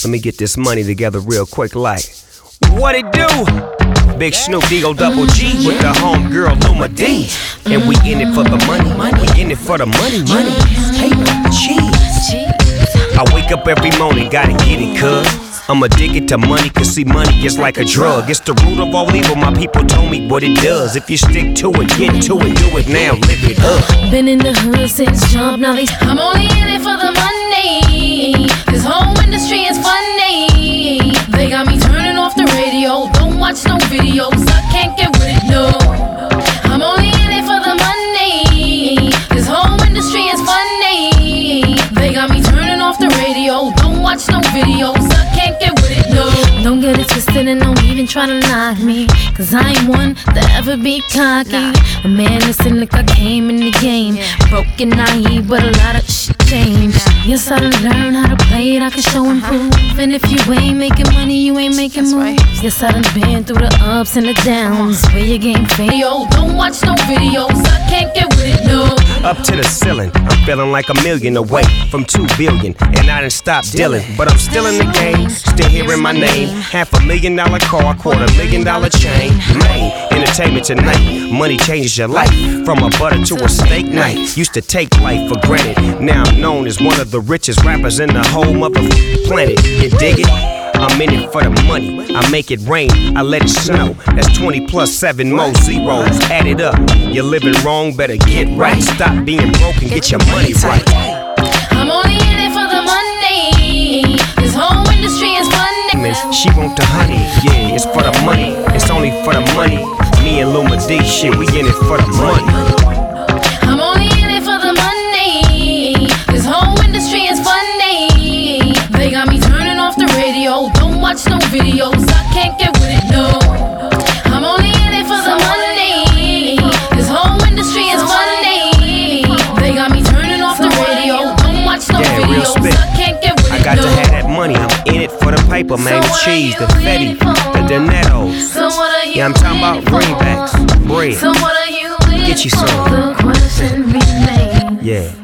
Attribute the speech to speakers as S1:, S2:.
S1: Let me get this money together real quick like. What it do? Big Snoop D-O double G with the homegirl Luma D. And we in it for the money. We in it for the money. Hey, cheese. I wake up every morning, gotta get it, cuz I'm addicted to money, cause see money is like a drug. It's the root of all evil, my people told me what it does. If you stick to it, get to it, do it now, live it up.
S2: Been in the hood since jump, now I'm only in it for the money. This whole industry is funny. They got me turning off the radio, don't watch no videos, I can't get with it, no. I'm only in it for the money. This whole industry is funny. They got me turning off the radio, don't watch no videos, I can't get with it, no. Don't get it twisted and don't even try to knock me, cause I ain't one to ever be cocky. A man, listen, look, I came in the game broken, naive, but a lot of shit changed. Yes, I done learned how to play it, I can show and prove. And if you ain't making money, you ain't making moves. Yes, I done been through the ups and the downs, where your game fade. Yo, don't watch no videos, I can't get with it, no.
S1: Up to the ceiling, I'm feeling like $1 million away from 2 billion. And I done stopped dealing, but I'm still in the game, still hearing my name. $500,000 car, $250,000 chain. Man, entertainment tonight, money changes your life. From a butter to a steak night. Used to take life for granted, now I'm known as one of the richest rappers in the whole motherfucking planet. You dig it? I'm in it for the money. I make it rain, I let it snow. That's 20 plus 7 more zeros. Add it up. You're living wrong, better get right. Stop being broke and get your money right.
S2: I'm only in it for the money. This whole industry is funny.
S1: She want the honey, yeah, it's for the money. It's only for the money. Me and Luma D, shit, we in it for the money.
S2: I'm only in it for the money. This whole industry is funny. They got me turning off the radio, don't watch no videos, I can't get with it, no. I'm only in it for the money. This whole industry is funny. They got me turning off the radio, don't watch no videos, I can't get with it, no.
S1: I got to have that money, I'm in it for the paper, man. The cheese, the Fetty, the Donettos. Yeah, I'm talking about greenbacks, bread.
S2: So what are you?
S1: Get you some.
S2: The question remains.
S1: Yeah.